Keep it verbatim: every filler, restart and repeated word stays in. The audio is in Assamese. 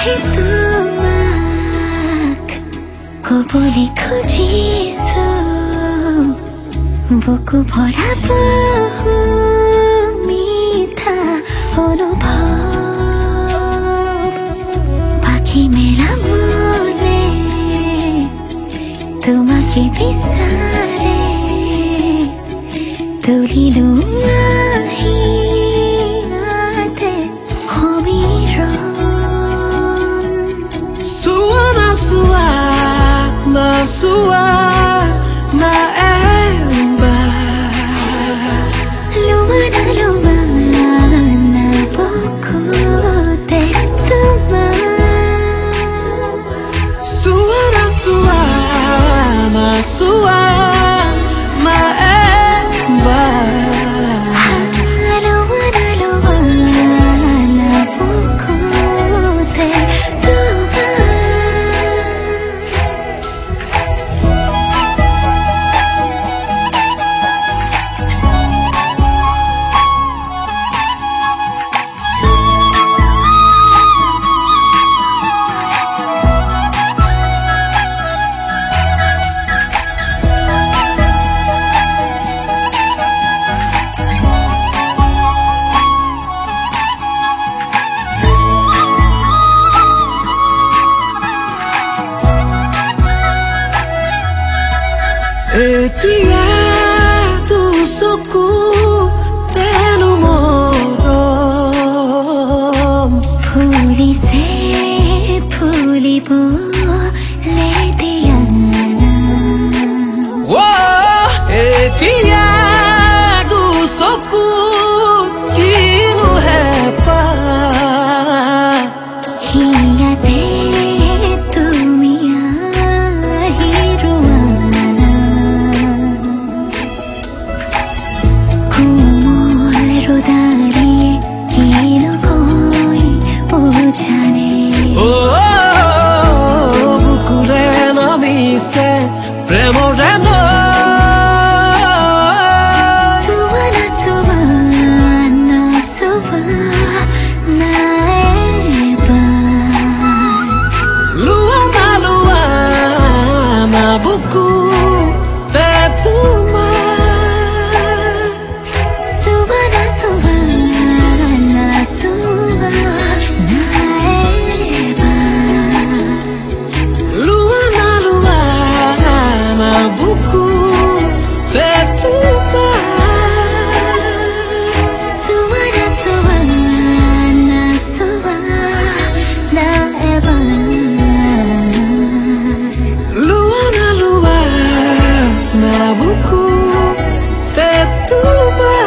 কবলে খুজিছো বুকু ভৰা বহু মিঠা অনুভৱ পাখি মেলা মনে তোমাকে বিচাৰে তুলিলো আহিয়াতে Samiran Masua na emba Luana luana pokote tuma Suara sua masua na emba Luana luana pokote tuma Etia tu soku tenu morom Phuli se phuli bo le diana Whoa Etia tu soku kinu hepa hiya te tumi ahiruana kumol rodariye kino koi pujane Oh bukure nami se premo reno Suana suana suana ebas Luana luana buku tetuma Suana suana suana ebas Luana luana buku tetuma Suana suana suana ebas Luana luana buku tetuma